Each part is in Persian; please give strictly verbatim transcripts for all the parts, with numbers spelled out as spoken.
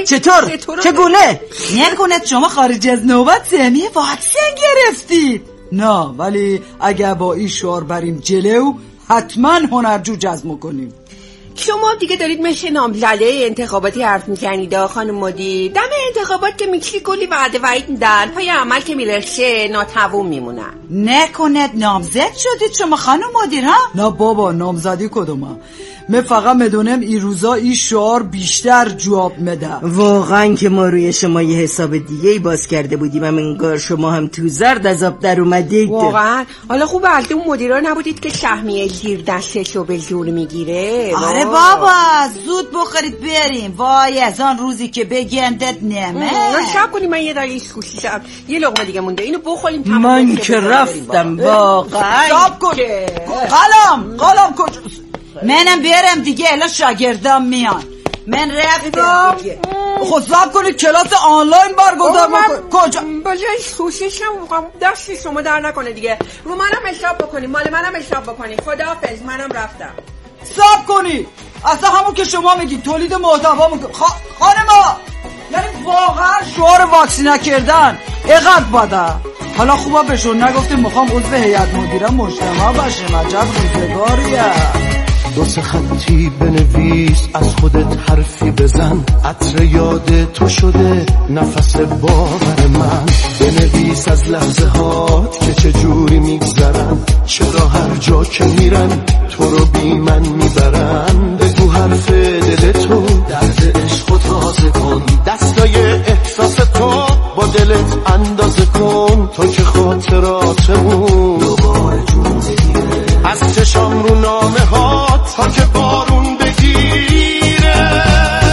چطور؟ چگونه؟ نکنه شما خارج از نوبت سهمیه واکسن گرفتید؟ نه، ولی اگه با این شعار بریم جلو حتما هنرجو جذب کنیم. شما دیگه دارید مثل نامزده انتخاباتی حرف میزنید خانم مدیر. دم انتخابات که میکشی کلی وعده وعید میدن، پای عمل که میرسه ناتوان میمونن. نکنه نامزد شدید شما خانم مدیر ها؟ نه بابا، نامزدی کدومه؟ من فقط میدونم این روزا این شعار بیشتر جواب میده. واقعا که ما روی شما یه حساب دیگه باز کرده بودیم، هم انگار شما هم تو زرد از آب در اومدید. واقعا حالا خوب البته اون مدیرا نبودید که سهمیه زیر دستشو به زور میگیره. آره بابا زود بخورید بریم. وای از آن روزی که بگندت نمه. شب کنیم من یه دقیقه سوسی شب یه لقمه دیگه مونده اینو بخوریم. من که رفتم واقعا. شب کن قلم قلم کجاست؟ منم برم دیگه، الا شاگردام میان. من رفتم دیگه. خود زب کنید کلاس آنلاین برگزار میکنید. کجا؟ بجای سوسیشم دستی شما در نکنه دیگه. رو منم حساب بکنید، مال منم حساب بکنید. خداحافظ، منم رفتم. صبر کنید، اصلا همون که شما میگید تولید محتوا میکنید. خ... خانما یعنی واقعا شعار واکسین نکردن اینقدر بده؟ حالا خوبه بهشون نگفتیم میخوام عضو هیئت مدیره مجتمع باشیم. عجب روزگاریه. دو سه خطی بنویس، از خودت حرفی بزن، عطر یاد تو شده نفس باور من. بنویس از لحظه هات که چجوری میگذرن، چرا هر جا که میرن تو رو بی من میبرن. بگو حرف دل تو، درد عشق و تازه کن، دستای احساس تو با دلت اندازه کن. تو که خاطراتمون دوباره جون بگیره، از چشام رو نامه ها تا که بارون بگیره.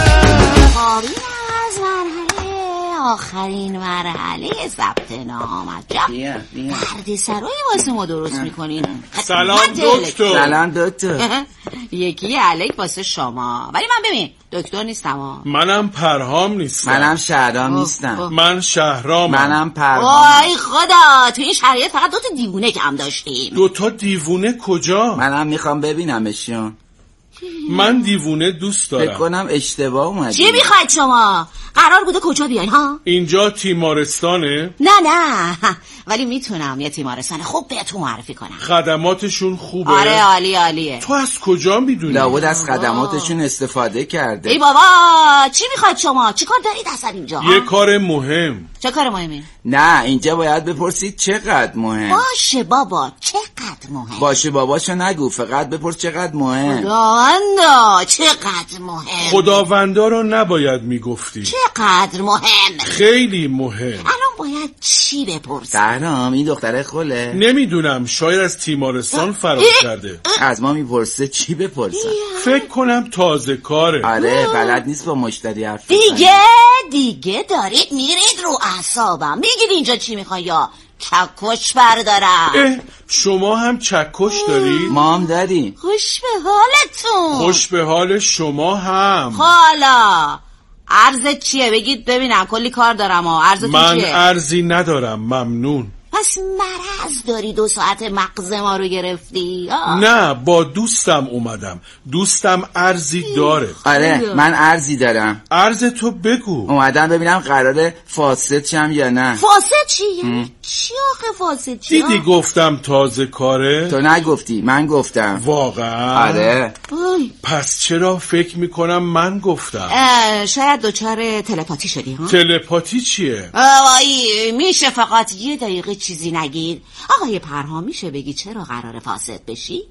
خارین از مرحله آخرین مرحله ثبت نام. عجب درد سرایی واسه ما درست میکنین. سلام دکتر. سلام دکتر. یکی الک واسه شما، ولی من ببین دکتر نیستم. منم پرهام نیستم. منم شهرام نیستم. من شهرامم. منم پرهام. وای خدا، تو این شرایط فقط دوتا دیوونه کم داشتیم. دوتا دیوونه کجا؟ منم میخوام ببینمشون. من دیوونه دوست دارم. فکر کنم اشتباه اومدی. چی میخواید شما؟ قرار بوده کجا بیاین ها؟ اینجا تیمارستانه؟ نه نه، ولی میتونم یه تیمارستان خوب بهتون معرفی کنم. خدماتشون خوبه؟ آره عالی عالیه. تو از کجا میدونی؟ لابد از خدماتشون استفاده کرده. ای بابا چی میخواید شما؟ چی کار دارید اصلا اینجا؟ یه کار مهم. چه کار مهمی؟ نه اینجا باید بپرسید چقدر مهم. باشه بابا چقدر مهم؟ باشه باباشو نگو، فقط بپرس چقدر مهم. خداوندا چقدر مهم. خداوندا رو نباید میگفتی. چقدر مهم؟ خیلی مهم. الان باید چی بپرسم؟ سهرام این دختره خله؟ نمیدونم، شاید از تیمارستان فرار کرده. از ما میپرسه چی بپرسم؟ فکر کنم تازه کاره. آره بلد نیست با مشتری حرف بزنه. دیگه دیگه دارید میرید رو اعصابم. میگید اینجا چی میخوای یا چکش بردارم؟ اه شما هم چکش دارید؟ ما هم داریم. خوش به حالتون. خوش به حال شما هم. حالا عرضت چیه بگید ببینم، کلی کار دارم ها. عرضتون من چیه؟ من عرضی ندارم، ممنون. پس مرض داری دو ساعت مغز ما رو گرفتی؟ آه. نه با دوستم اومدم، دوستم عرضی داره. آره من عرضی دارم. عرض تو بگو. اومدم ببینم قراره فاسد شم یا نه. فاسد چی؟ یعنی چی آخه فاسد چی؟ دیدی گفتم تازه کاره؟ تو نگفتی من گفتم. واقعا؟ آره. پس چرا فکر میکنم من گفتم؟ شاید دوچار تلپاتی شدی ها؟ تلپاتی چیه؟ آقایی میشه فقط یه دقیقه چیزی نگید؟ آقای پرهام میشه بگی چرا قرار فاسد بشی؟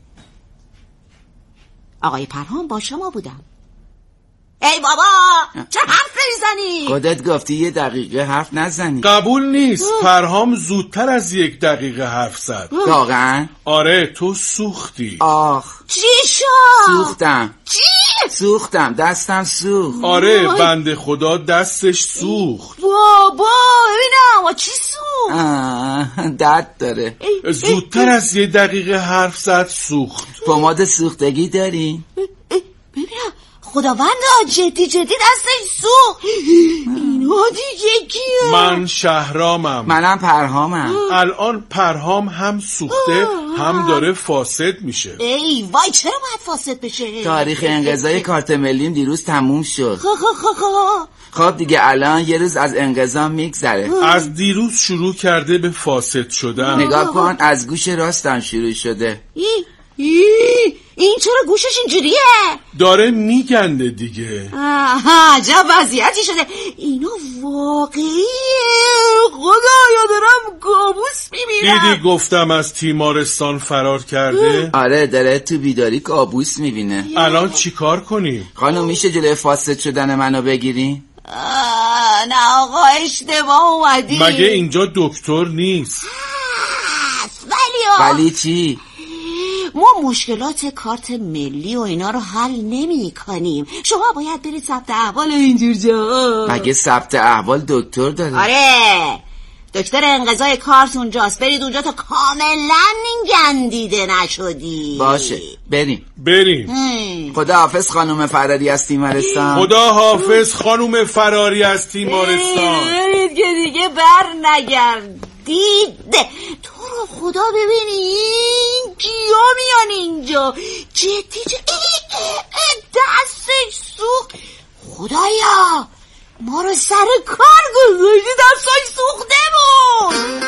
آقای پرهام با شما بودم. ای بابا چه حرف نمیزنی؟ خودت گفتی یه دقیقه حرف نزنی. قبول نیست. پرهام زودتر از یک دقیقه حرف زد. واقعا؟ آره تو سوختی. آخ چی شد؟ سوختم. چی؟ سوختم دستم سوخت. آره بنده خدا دستش سوخت. بابا ببینم چی سوخت؟ درد داره. زودتر از یه دقیقه حرف زد سوخت. پماد سوختگی داری؟ ببینم خداوندا جدی جدی دستش سوخت. اینا دیگه کیه؟ من شهرامم. منم پرهامم. الان پرهام هم سوخته هم داره فاسد میشه. ای وای چرا باید فاسد بشه؟ تاریخ انقضای کارت ملیم دیروز تموم شد. خب خب خب خب دیگه الان یه روز از انقضا میگذره. از دیروز شروع کرده به فاسد شدن. نگاه کن از گوش راستم شروع شده. ای ای این چرا گوشش اینجوریه؟ داره میگنده دیگه. آها عجب وضعیتی شده. اینو واقعیه. خدایا دارم کابوس میبینم. دیدی گفتم از تیمارستان فرار کرده؟ آره داره تو بیداری کابوس میبینه. الان چی کار کنی؟ خانم میشه جلوی فاسد شدن منو بگیری؟ نه آقا اشتباه اومدی. مگه اینجا دکتر نیست؟ ولی ولی چی؟ ما مشکلات کارت ملی و اینا رو حل نمی کنیم. شما باید برید ثبت احوال اینجور جا. مگه ثبت احوال دکتر داره؟ آره دکتر انقضای کارت اونجاست. برید اونجا تا کاملا گندیده نشدی. باشه بریم بریم. خدا حافظ خانم فراری از تیمارستان. خدا حافظ خانم فراری از تیمارستان. برید که دیگه بر نگردید. تو رو خدا ببینی این کیا میان اینجا. جدی جدی دستش سوخت. خدایا ما رو سر کار گذاشتی دستش سوخته بود.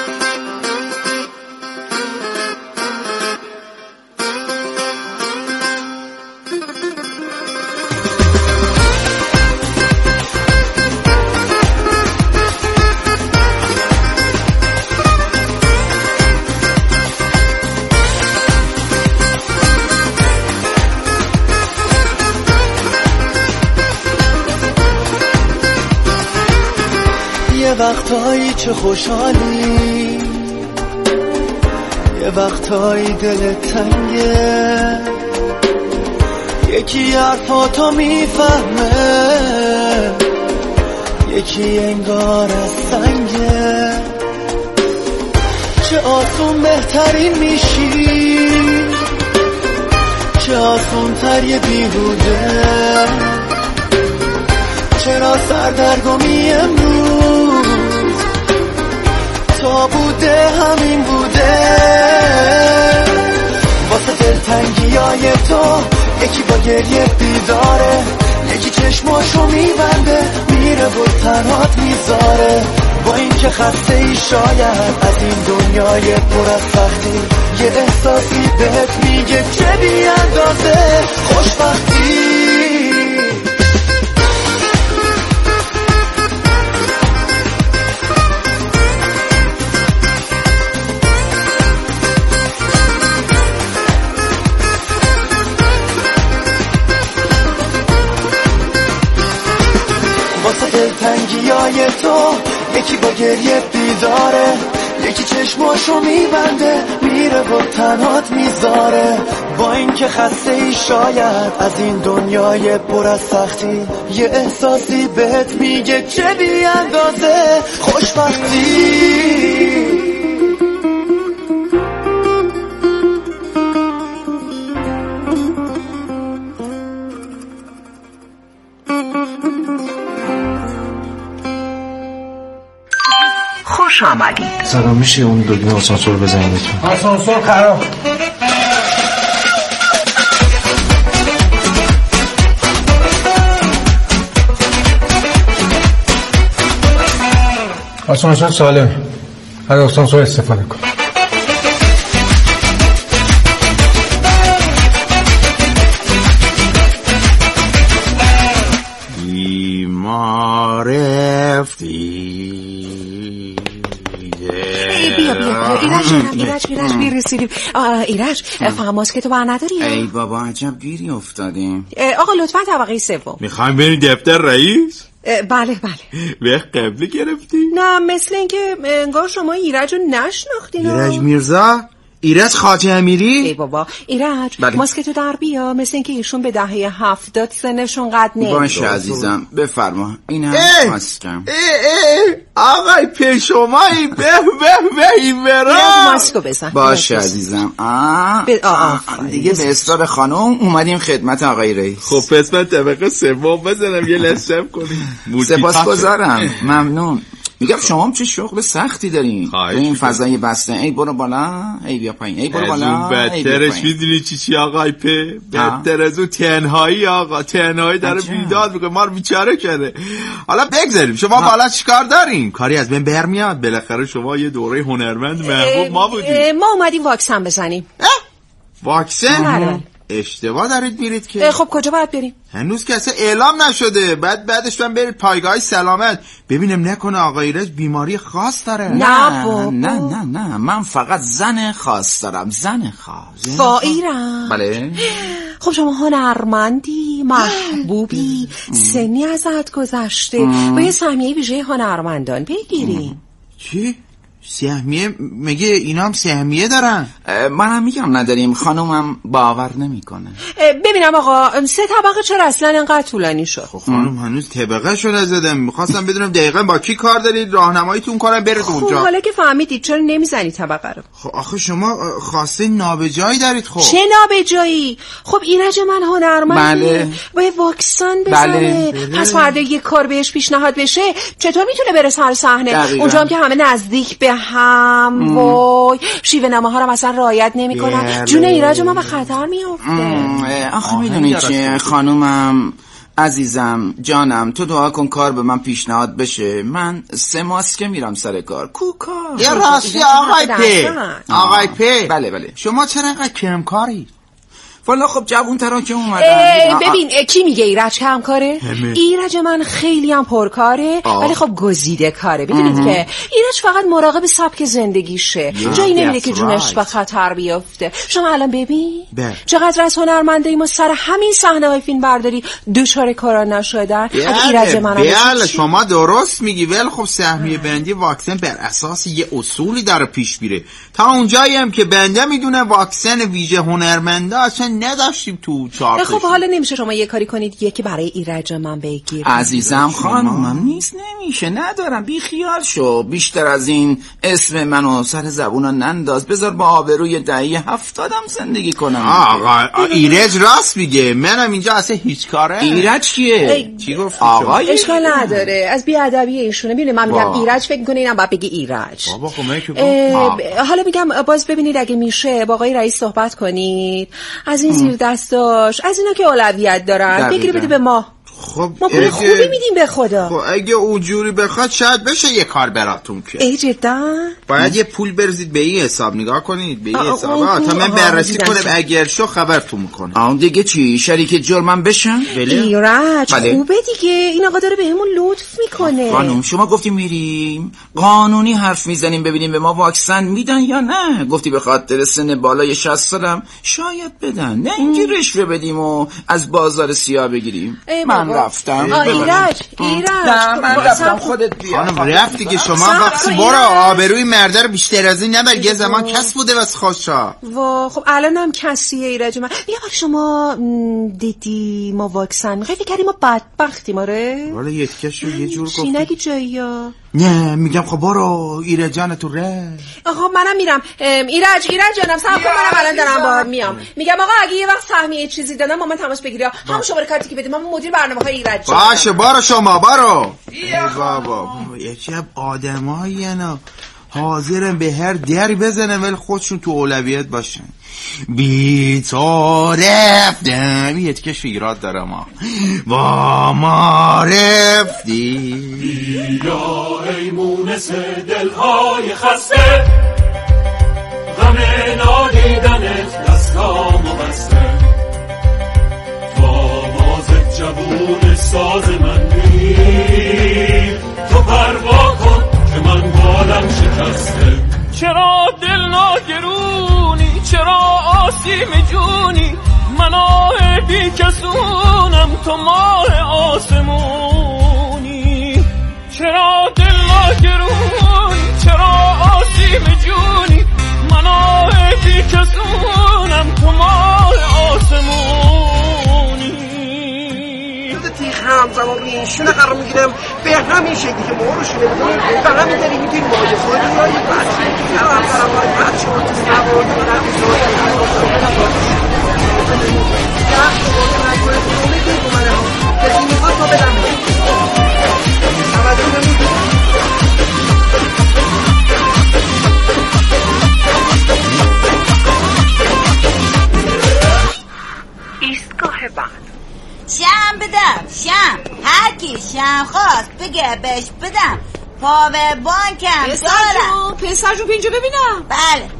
یه وقتایی چه خوشحالی، یه وقتایی دلت تنگه، یکی حرفاتو میفهمه، یکی انگار از سنگه. چه آسون بهترین میشی، چه آسون تر یه بیهوده. چرا سردرگمی امروز تا بوده همین بوده. واسه دلتنگی های تو یکی با گریه بیداره، یکی چشماشو میبنده میره و تنهات میذاره. با این که خسته ای شاید از این دنیای پر از سختی، یه احساسی بهت میگه چه بی اندازه خوشبختی. دلتنگی های تو یکی با گریه بیداره، یکی چشماشو میبنده میره و تنهات میذاره. با این که خسته ای شاید از این دنیای پر از سختی، یه احساسی بهت میگه چه بی اندازه خوشبختی. خوش آمدید. سلام، میشه اون دکمه آسانسور بزنید لطفا؟ آسانسور خراب. آسانسور سالمه، از آسانسور استفاده کن. ما رفتی بیا بیا ایرج ایرج ایرج بیا رسیدیم. ایرج فهماس که تو بر نداری؟ ای بابا عجب گیری افتادیم. آقا لطفا طبقه سوم. میخوایم بریم دفتر رئیس؟ بله بله. وقت قبلی گرفتی؟ نه مثل اینکه انگار شما ایرج رو نشناختین. ایرج میرزا؟ ایرج خواجه امیری؟ ای بابا ایرج بله. ماسکتو در بیا، مثل اینکه ایشون به دهه هفتاد سنشون قد نمیاد. باشه عزیزم بفرما. این هم ماسکم. آقای پیشمایی به به به این برام ماسکو بزن. باشه عزیزم. آه ب... آه دیگه به اصرار خانم اومدیم خدمت آقای رئیس. خب پس من طبقه سوم بزنم یه لسم کنیم. سپاسگزارم. ممنون. میگم شما هم چه شغل سختی دارین تو این فضای بسته. ای برو بالا ای بیا پایین، ای برو بالا. از اون بدترش میدونی چی چی آقای په؟ بدتر از اون تنهایی آقا، تنهایی داره بیداد میکنه، ما رو بیچاره کرده. حالا بگذاریم شما بالا چیکار دارین؟ کاری از بین برمیاد، بالاخره شما یه دوره هنرمند محبوب ما بودیم. ما اومدیم واکسن بزنیم. واکسن؟ اشتباه دارید میرید که. خب کجا باید بریم؟ هنوز که اصلا اعلام نشده. بعد بعدش من برید پایگاه سلامت ببینم نکنه آقای ایرج بیماری خاص داره. نه نه نه نه نه من فقط زن خاص دارم. زن خاص. با ایرج. بله. خب شما هنرمندی، محبوبی، سنی ازت گذشته، با یه سهمیه ویژه هنرمندان بگیری. چی؟ سهمیه؟ مگه اینا هم سهمیه دارن؟ منم میگم نداریم، خانومم باور نمیکنه. ببینم آقا سه طبقه چرا اصلا اینقدر طولانی شد؟ خب خانم هنوز طبقه شو نزدم، میخواستم بدونم دقیقا با کی کار دارید، راهنماییتون کنم برید خب اونجا. خب حالا که فهمیدید چرا نمیزنی طبقه رو؟ خب آخه شما خواسته نابجایی دارید. خب چه نابجایی؟ خب ایرج من هنرمنده. بله. باید واکسن بزنه. بله. پس فردا یک کار بهش پیشنهاد بشه چطور میتونه بره سر صحنه؟ اونجا هم که همه نزدیک به هم، وای شیوه نماها رو مثلا رعایت نمیکنن، جون ایرج من به خطر میافته. آخه میدونی چیه خانومم عزیزم جانم، تو دعا کن کار به من پیشنهاد بشه. من سه ماسکه میرم سر کار. کو کار یه راستی آقای په آقای په بله بله شما چرا اینقدر کمکاری؟ والا خب جوون ترا که اومدن. ببین کی میگه ایرج کم کاره؟ ایرج من خیلی هم پرکاره ولی خب گزیده کاره. ببینید که ایرج فقط مراقب سبک زندگیشه، جایی نمیده که جونش به خطر بیفته. شما الان ببین چقدر از هنرمندای ما سر همین صحنه‌های فیلم برداری دچار کرونا نشدن. ایرج من بله شما درست میگی، ولی خب سهمیه بندی واکسن بر اساس یه اصولی داره پیش میره. تا اونجایی هم که بنده میدونه واکسن ویژه هنرمنده اصلا نداشتیم تو چارت. خب حالا نمیشه شما یه کاری کنید یکی برای ایرج من بگیر؟ عزیزم خانومم نیست، نمیشه، ندارم، بی خیال شو. بیشتر از این اسم منو سر زبونا ننداز، بذار با آبروی دهه هفتادم زندگی کنم. آقا ایرج راست میگه، منم اینجا اصلا هیچ کاره. ایرج کیه؟ چی گفت؟ آقا اشکال نداره، از بیادبی ایشونه. میبینی من میگم ایرج فکر کنه اینم باید بگی ایرج. بابا خب من که گفت حالا میگم باز ببینید اگه میشه با آقای رئیس صحبت کنید، از این زیر دستاش، از اینا که اولویت دارن بگیری بده به ما. خب ما پول خوبی میدیم به خدا. خب اگه اونجوری بخواد شاید بشه یه کار براتون که. ای جدا باید یه پول برزید به این حساب، نگاه کنید به این حساب تا من بررسی کنم، اگر شو خبرتون میکنم. آن دیگه چی؟ شریک جرمم بشن؟ ایرج خوبه دیگه، این آقا داره بهمون لطف میکنه. خانم شما گفتی میریم قانونی حرف میزنیم ببینیم به ما واکسن میدن یا نه. گفتی به خاطر سن بالای شصت سالم شاید بدن، نه اینکه رشوه بدیم و از بازار سیاه بگیریم. من رفتم. ایرج ایرج من رفتم، خودت بیا. خانم رفتی که شما وقتی برو آبروی مرده رو بیشتر از این نبر. یه زمان کس بوده واسه خودشا. وا خب الان هم کسیه ایرج من. بیا بار شما دیدی ما واکسن میخوای فکر کردی ما بدبختیم؟ آره والا یکیش رو یه جور گفتی. چی نگی جایی؟ نه میگم خب برو ایرج جان تو ره. آقا منم میرم. ایرج ایرج جانم صبر کن، منم الان دارم باهات میام. میگم آقا اگه یه وقت سهمیه چیزی دادم ما من تماس بگیری، هم شماره کارتی که بدیم، من مدیر برنامه‌های ایرج. باشه برو شما برو. ای بابا یکی از آدمایی انا حاضرن به هر دری بزنن ولی خودشون تو اولویت باشن. بی تو رفتم یه تکش ایراد داره ما با ما رفتی. بیا ای مونس دلهای خسته، غم نادیدنت دستامو بسته، وامازت جوون ساز من بیر، تو پروا کن که من بالم شکسته. چرا دل ناگرونی، چرا آسیم جونی، من آه بی کسونم تو ماه آسمونی. چرا دل ناگرونی، چرا آسیم جونی، من آه بی ایشون قرار میگیرم به همین شکلی که ما رو شده بودیم به همین داری میتونیم مایه خواهی رایی بچه که هم هم برم های بچه ها تو سوار دارم ایزایی ایستگاه بعد شم بدم شم هر کی شم خواست بگه بهش بدم پاور بانکم پسر جون پسر جون اینجا ببینم. بله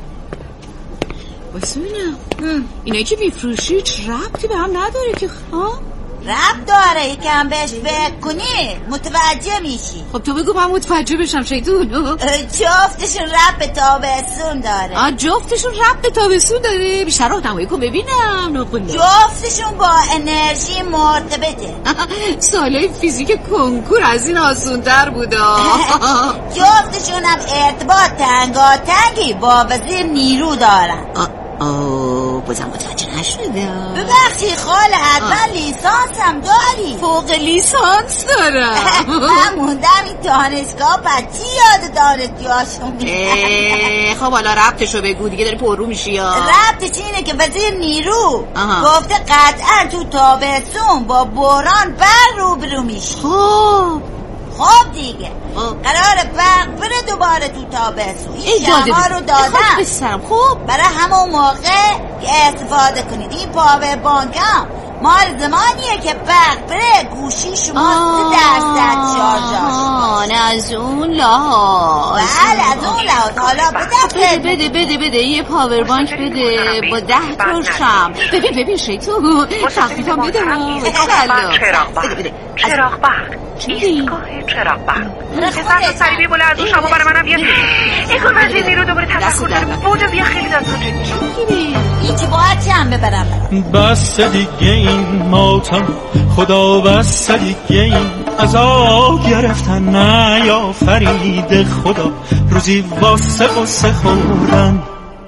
بایستا ببینم اینایی که میفروشی چه ربطی به هم نداره که ها؟ ربط داره یکم بهش فکر کنی متوجه میشی. خب تو بگو من متوجه بشم شیطون. جفتشون ربط به تابستون داره. آه جفتشون ربط به تابستون داره. بیشتر راهنمایی کن ببینم. نقله جفتشون با انرژی مرتبطه. سالای فیزیک کنکور از این آسون‌تر بودا. جفتشون هم ارتباط تنگاتنگی با وزیر نیرو دارن. آه بازم متوجه نشده. ببخشی خاله حتما لیسانس هم داری. فوق لیسانس دارم. من موندم این دانشگاه بچی یاد دانشجوهاشون میاد. خب حالا ربطشو بگو دیگه داری پررو میشی یا ربطش اینه که وزیر نیرو گفته قطعا تو تابستون با بحران بر روبرو میشی. خب خب دیگه قرار برق بره دوباره تو تابستون. این شما رو دادم خب برای همون موقع استفاده کنید. این پاور بانک هم مال زمانیه که برق بره گوشی شما سه درصد شارژاش. آه نه از اون لحاظ. بله از اون لحاظ. حالا بده بده بده بده یه پاور بانک بده با ده تا شم. ببین ببین شیطون تخفیفم بده. چراغ برق چراغ برق ایستگاه چراغ برق. پسر تو سریبی بله از اون شما برای منم بیاد. اگه وزیر نیرو دوباره تفکر داره بوجه بیا خیلی دستان جدی. ایچی باید چند ببرم بس دیگه این ماتم خدا بس دیگه این عذاب گرفتن نه یا فرید خدا روزی واسه قصه خوردن.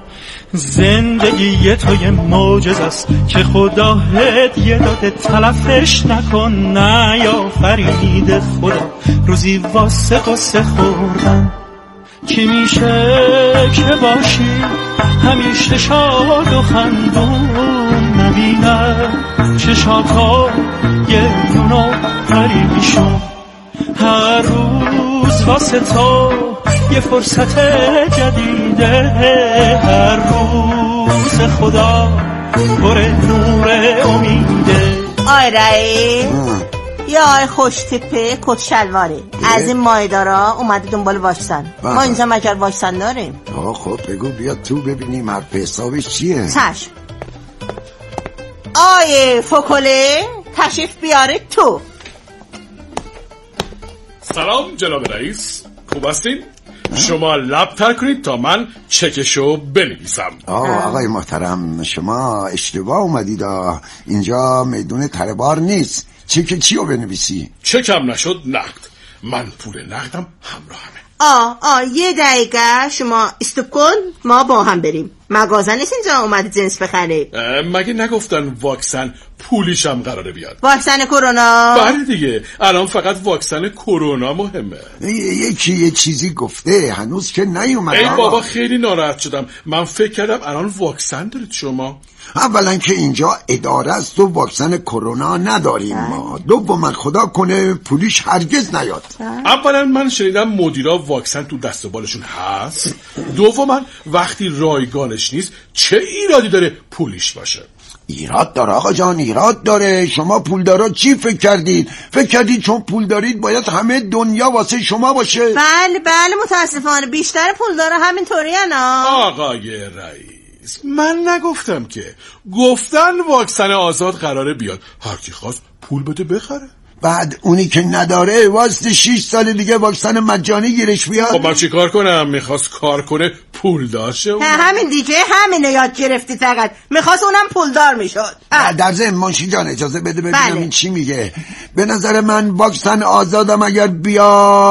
زندگی توی معجزه است که خدا هدیه داده تلفش نکن نه یا فرید خدا روزی واسه قصه خوردن. کی میشه که باشی همیشه شاد و خندون نبینه چشاتا گریون و غریبیشون هر روز واسه تو یه فرصت جدیده هر روز خدا پر نور امیده. آی رئی یا آی خوش تپه کت شلواره از این مایدارا اومده دنبال واکسن. ما اینجا مگر واکسن داریم؟ آه خب بگو بیا تو ببینیم حرف حسابش چیه. چشم. آی فوکوله تشریف بیاره تو. سلام جناب رئیس خوب هستین؟ شما لب تر کنید تا من چکشو بنویسم. آه آقای محترم شما اشتباه اومدید. اینجا میدون تربار نیست. چک چیو بنویسی؟ چکم نشد نقد. من پول نقدم همراهمه. آه آه یه دقیقه شما استوب کن ما با هم بریم. مغازه نیست اینجا اومده جنس بخره. مگه نگفتن واکسن پولیشم قراره بیاد؟ واکسن کرونا؟ بله دیگه الان فقط واکسن کرونا مهمه. یکی یه چیزی گفته هنوز که نیومده. ای بابا خیلی ناراحت شدم. من فکر کردم الان واکسن دارید شما. اولا که اینجا اداره است و واکسن کرونا نداریم ما. دوما خدا کنه پولیش هرگز نیاد. اولا من شنیدم مدیرا واکسن تو دست و بالشون هست. دوما وقتی رایگانش نیست چه ایرادی داره پولیش باشه؟ ایراد داره آقا جان ایراد داره. شما پولدارا چی فکر کردید؟ فکر کردید چون پول دارید باید همه دنیا واسه شما باشه؟ بله بله متاسفانه بیشتر پولدارا همینطوری انا. آقای رئیس من نگفتم که. گفتن واکسن آزاد قراره بیاد هر کی خواست پول بده بخره. بعد اونی که نداره واسه شش سال دیگه واکسن مجانی گیرش بیاد. خب من چی کار کنم؟ میخواست کار کنه پولدار شه. همین دیگه همینه یاد گرفتی فقط. میخواست اونم پولدار میشد. در ضمن منشی جان اجازه بده ببینم بله. این چی میگه. به نظر من واکسن آزادم اگر بیاد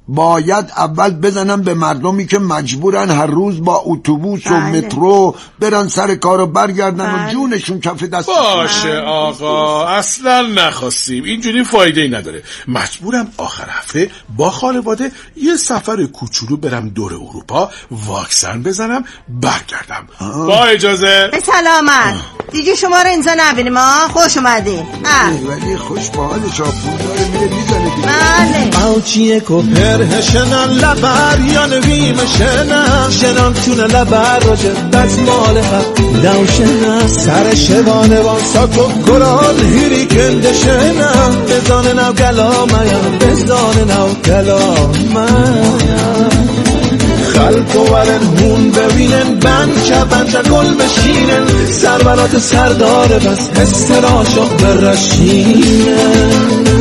باید اول بزنم به مردمی که مجبورن هر روز با اتوبوس و مترو برن سر کار و برگردن بله. و جونشون کف دست. باشه آقا، اصلا نخواستیم، اینجوری فایده ای نداره. مجبورم آخر هفته با خانواده یه سفر کوچولو برم دور اروپا، واکسن بزنم برگردم. آه. با اجازه. به سلامت. دیگه شما رو اینجا نبینیم ما. خوش اومدین. ولی خوش با حال چاپون داره میره میزنه دیگه. بله. اوچیه کوپر هشنن لبر یا نویم شنم شنم تونه لبر راجه دزمال حق دوشنم سر شوانه وان ساکو گرال هیری کنده شنم بزانه نو گلا میم بزانه نو گلا میم خلق و ورن هون ببینن بند که بند گل بشینن سرورات سرداره بس استراشق برشینن.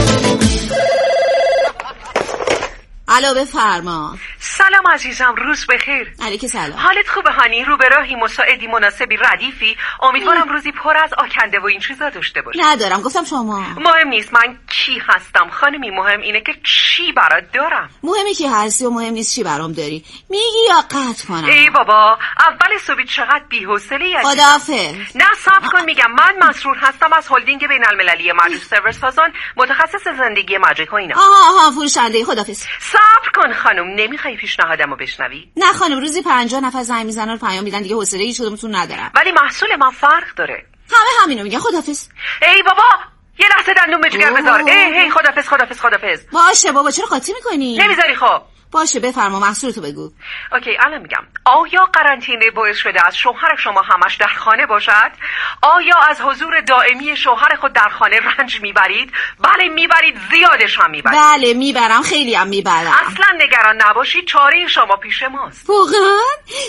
الو بفرما. سلام عزیزم، روز بخیر. علیک سلام. حالت خوبه هانی؟ رو به راهی، مساعدی، مناسبی، ردیفی؟ امیدوارم روزی پر از آکنده و این چیزا داشته باشی. ندارم، گفتم شما. مهم نیست من کی هستم خانمی، مهم اینه که چی برات دارم. مهمه کی هستی و مهم نیست چی برام داری. میگی یا قطع کنم؟ ای بابا، اول صبح چقدر بی‌حوصله‌ای. خداحافظ. نه صبر کن، میگم من مسرور هستم از هلدینگ بین‌المللی مجری سرور سازان، متخصص زندگی مجری و اینا. آها آها فروشنده. خداحافظ. صبر کن خانم، نمیخوای پیشنهادمو بشنوی؟ نه خانم، روزی پنجاه نفر زنگ میزنن و پیام میدن، دیگه حوصله هیچ کدومتون ندارم. ولی محصول من فرق داره. همه همینو میگن. خداحافظ. ای بابا، یه لحظه دندون به جگر بذار. ای هی خداحافظ خداحافظ خداحافظ. باشه بابا، چرا قاطی میکنی؟ نمیذاری خب. باشه بفرما، محصولتو بگو. اوکی الان میگم. آیا قرنطینه باعث شده از شوهر شما همش در خانه باشد؟ آیا از حضور دائمی شوهر خود در خانه رنج میبرید؟ بله میبرید، زیادش هم میبرید. بله میبرم، خیلی هم میبرم. اصلا نگران نباشید، چاره شما پیش ماست. واقعا؟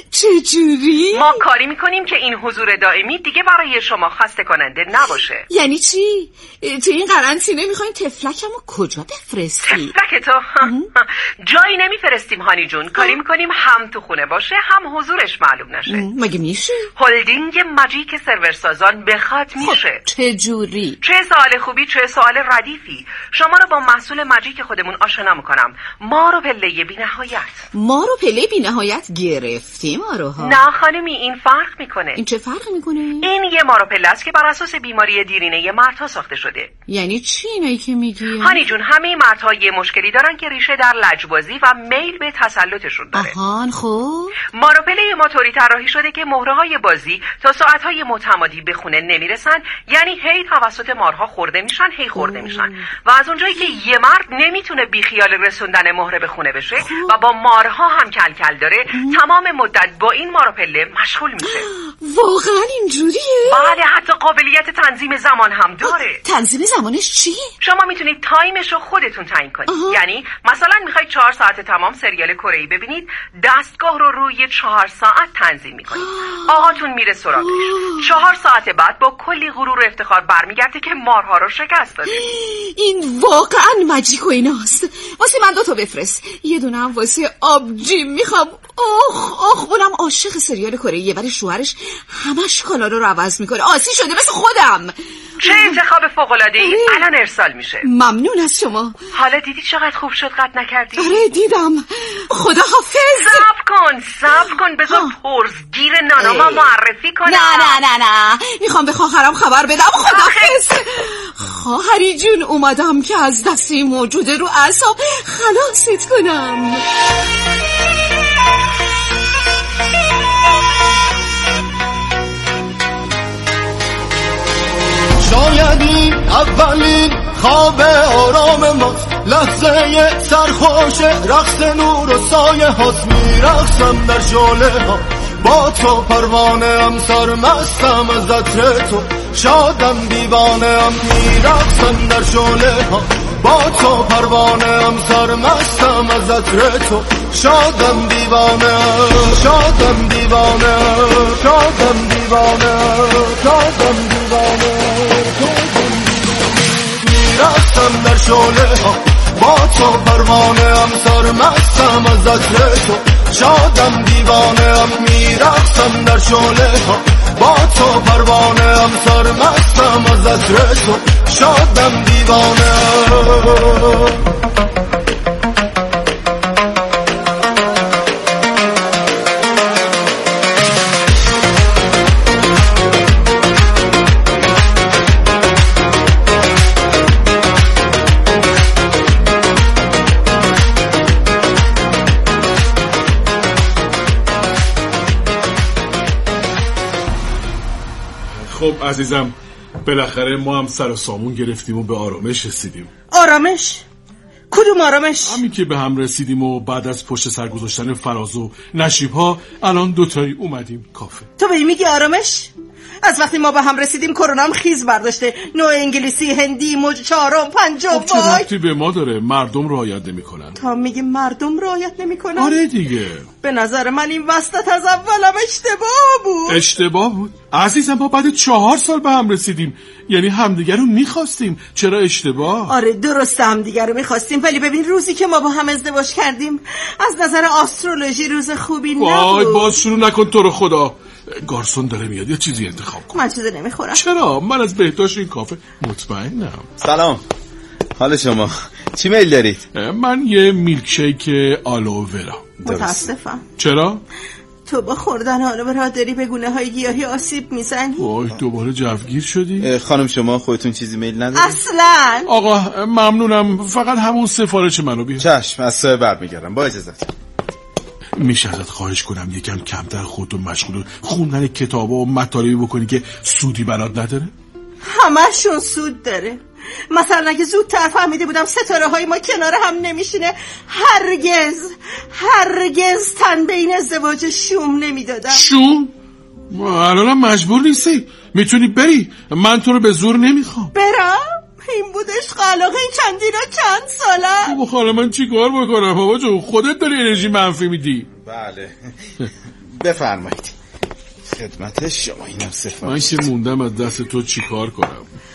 چجوری؟ ما کاری میکنیم که این حضور دائمی دیگه برای شما خسته کننده نباشه. یعنی چی؟ تو این قرنطینه میخواین تفلکمو کجا بفرستی؟ تفلک تو؟ جایی نمیفرستیم هانی جون، کاری میکنیم هم تو خونه باشه هم حضورش معلوم نشه. مگه میشه؟ هلدینگ ماجیک سرور سازان بخواد میشه. خب چجوری؟ چه سوال خوبی، چه سوال ردیفی. شما رو با محصول ماجیک خودمون آشنا میکنم. ما رو پله بی نهایت. ما رو پله بی نهایت گرفتیم آروها. نه خانمی، این فرق میکنه. این چه فرقی میکنه؟ این یه مارو پله است که بر اساس بیماری دیرینه مردها ساخته شده. یعنی چی اینایی که میگی؟ هانی جون، همه مردها یه مشکلی دارن که ریشه در لجبازی و میل به تسلطشون داره. آهان خوب. ماروپله ما طوری طراحی شده که مهره‌های بازی تا ساعت‌های متمادی به خونه نمیرسن، یعنی هی توسط مارها خورده میشن، هی خورده میشن و از اونجایی که یه مرد نمیتونه بیخیال رسوندن مهره به خونه بشه و با مارها هم کلکل داره، تمام مدت با این ماروپله مشغول میشه. واقعا اینجوریه؟ بله، حتی قابلیت تنظیم زمان هم داره. تنظیم زمانش چی؟ شما میتونید تایمش رو خودتون تعیین کنید. آها. یعنی مثلا میخواید چهار ساعت تمام سریال کره‌ای ببینید، دستگاه رو روی چهار ساعت تنظیم میکنید. آقاتون میره سراغش. چهار ساعت بعد با کلی غرور و افتخار برمیگرده که مارها رو شکست داده. این واقعا ماجیک و ایناست. واسه من دو تا بفرست. یه دونه هم واسه آبجیم میخوام. اوخ اوخ اونم عاشق سریال کره‌ایه ولی شوهرش همش کانال رو عوض میکنه. آسی شده مثل خودم. چه انتخاب فوق‌العاده‌ای. الان ارسال میشه. ممنون از شما. حالا دیدی چقدر خوب شد قطع نکردی؟ آره دیدم. خدا حافظ. صبر کن صبر کن بذار پرزگیر ناناما معرفی کنم. نه نه نه نه میخوام به خواهرم خبر بدم. خدا حافظ. خواهری جون اومدم که از دستی موجوده رو اعصاب خلاصت کنم. شاید این اولین خواب آرام ماست، لحظه سرخوش رقص نور و سایه هاست. میرقصم در شعله ها با تو، پروانه ام سرمستم از عطر تو، شادم دیوانه ام. میرقصم در شعله ها با تو، پروانه ام سرمستم از عطر تو، شادم دیوانه شادم دیوانه شادم دیوانه شادم دیوانه. میرقصم در شعله ها با تو، پروانه ام سرمستم از عطر تو، شادم دیوانه ام. میرقصم در شعله ها با تو، پروانه ام سرمستم از عطر تو، شادم دیوانه. خب عزیزم، بالاخره ما هم سر و سامون گرفتیم و به آرامش رسیدیم. آرامش؟ کدوم آرامش؟ همین که به هم رسیدیم و بعد از پشت سر گذاشتن فراز و نشیب ها الان دوتایی اومدیم کافه. تو به این میگی آرامش؟ از وقتی ما به هم رسیدیم کرونا هم خیز برداشته. نوع انگلیسی، هندی، موج چهارم، پنجم. خب چه ربطی به ما داره؟ مردم رعایت نمیکنن. تا میگی مردم رعایت نمیکنن؟ آره دیگه. به نظر من این وسط از اولم اشتباه بود. اشتباه بود؟ عزیزم ما بعد چهار سال به هم رسیدیم، یعنی همدیگر رو میخواستیم. چرا اشتباه؟ آره درسته همدیگر رو میخواستیم، ولی ببین روزی که ما با هم ازدواج کردیم از نظر آسترولوژی روز خوبی نبود. وای باز شروع نکن تو رو خدا. گارسون داره میاد، یه چیزی انتخاب کن. من چیزی نمیخورم. چرا؟ من از بهداشت این کافه مطمئنم. سلام، حال شما؟ چی میل دارید؟ من یه میلکشیک آلوورا. متاسفم. چرا؟ تو با خوردن آلوورا داری به گونه های گیاهی آسیب میزنی. وای دوباره جوگیر شدی؟ خانم شما خودتون چیزی میل ندارید؟ اصلا. آقا ممنونم، فقط همون سفارش منو بیار. چشم، از سایه برمیگردم با اجازت. میشه ازت خواهش کنم یکم کمتر خودتو مشغول خوندن کتابا و مطالبی بکنی که سودی برات نداره؟ همشون سود داره. مثلا اگه زودتر فهمیده بودم ستاره های ما کنار هم نمیشینه هرگز هرگز تن به این ازدواج شوم نمیدادم. شوم؟ الانم مجبور نیستی، میتونی بری، من تو رو به زور نمیخوام. برم؟ این بودش خلاقه این چندی را چند ساله. خب خاله من چی کار بکنم بابا جون؟ خودت داری انرژی منفی میدی. بله بفرمایید خدمت شما. اینم سفارش. من که موندم از دست تو چی کار کنم.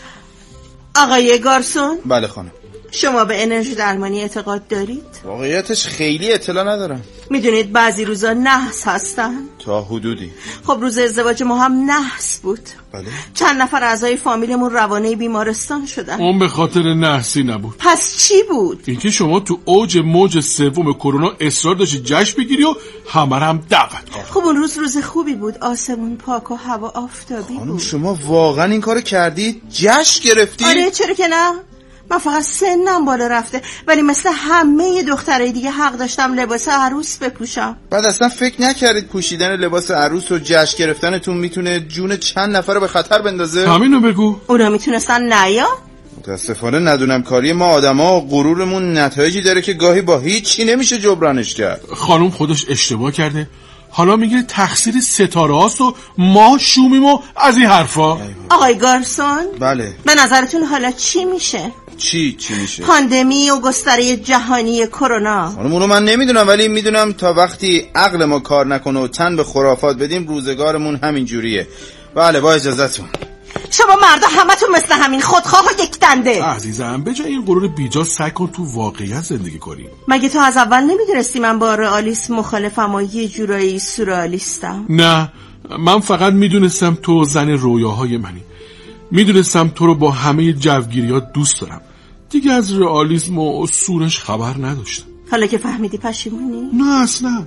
آقای گارسون؟ بله خانم. شما به انرژی درمانی اعتقاد دارید؟ واقعیتش خیلی اطلاع ندارم. میدونید بعضی روزا نحس هستن؟ تا حدودی. خب روز ازدواج ما هم نحس بود. بله. چند نفر اعضای فامیلمون روانه بیمارستان شدن. اون به خاطر نحسی نبود. پس چی بود؟ اینکه شما تو اوج موج سوم کرونا اصرار داشتی جشن بگیری و همه هم دعوت کردن. خب اون روز روز خوبی بود، آسمون پاک و هوا آفتابی بود. خانم شما واقعا این کارو کردید؟ جشن گرفتید؟ آره چرا که نه؟ من فقط سنم بالا رفته ولی مثل همه دخترای دیگه حق داشتم لباس عروس بپوشم. بعد اصلا فکر نکردید پوشیدن لباس عروس و جشن گرفتنتون میتونه جون چند نفر رو به خطر بندازه؟ همینو بگو. اونا میتونستن نیا؟ متاسفانه ندونم کاری ما آدما غرورمون نتایجی داره که گاهی با هیچی نمیشه جبرانش کرد. خانم خودش اشتباه کرده، حالا میگه تقصیر ستاره هاست و ما شومیم و از این حرفا. آقای گارسون؟ بله. به نظرتون حالا چی میشه؟ چی چی میشه؟ پاندمی و گستره جهانی کرونا. خانم اونو من نمیدونم، ولی میدونم تا وقتی عقل ما کار نکنه و تن به خرافات بدیم روزگارمون همین جوریه. بله با اجازهتون. شما مردا همتون مثل همین خودخواه و یک دنده. عزیزم به جای این غرور بیجا سعی کن تو واقعیت زندگی کنی. مگه تو از اول نمیدونستی من با رئالیسم مخالفم و یه جورایی سورئالیستم؟ نه من فقط میدونستم تو زن رویاهای منی، میدونستم تو رو با همه جوگیریات دوست دارم، دیگه از رئالیسم و سورش خبر نداشتم. حالا که فهمیدی پشیمونی؟ نه اصلا،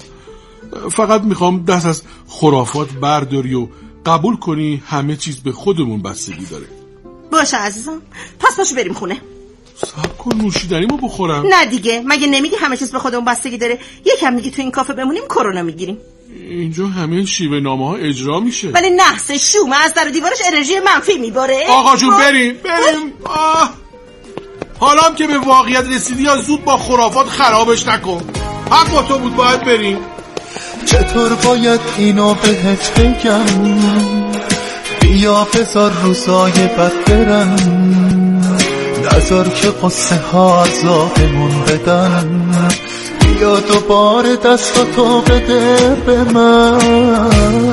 فقط میخوام دست از خرافات برداری و قبول کنی همه چیز به خودمون بستگی داره. باشه عزیزم، پس باشه بریم خونه. صبر کن نوشیدنیمو بخورم. نه دیگه، مگه نمیگی همه چیز به خودمون بستگی داره؟ یکم میگی تو این کافه بمونیم کرونا میگیریم. اینجا همه شیوه نامه ها اجرا میشه. ولی نحس شومه از در دیوارش انرژی منفی میباره. آقا جون بریم بریم. آه. حالا هم که به واقعیت رسیدی یا زود با خرافات خرابش نکن. حق با تو بود، باید بریم. چطور باید اینو بهت بگم؟ بیا بذار روزای بد برن، نذار که قصه ها عذابمون بدن، بیا دوباره دستاتو بده به من.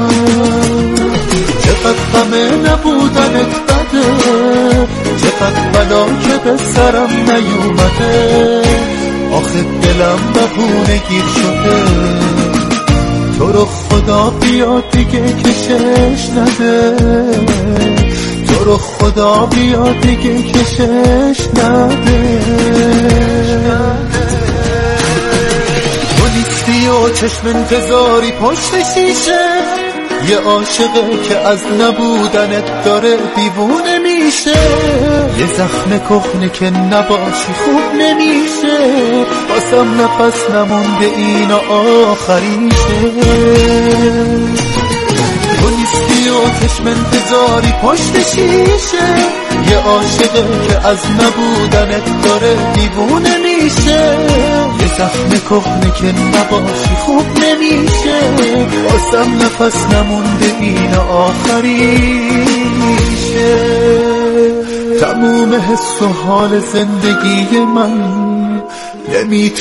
چقدر غمه نبودنت بده، چقدر بلا که به سرم نیومده، آخه دلم بهونه گیر شده، تو رو خدا بیا دیگه کشش نده، تو رو خدا بیا دیگه کشش نده. تو نیستی و چشم انتظاری پشت شیشه، یه عاشقه که از نبودنت داره دیوونه میشه، یه زخم کهنه که نباشی خوب نمیشه، باسم نفس نمونده این آخریشه. تو نیستی توی آتش منتظاری پشت شیشه، یه عاشقه که از نبودنت داره دیوونه میشه، یه زخم کهنه که نباشی خوب نمیشه، واسم نفس نمونده این آخریشه. تموم حس و حال زندگی من نمیتونه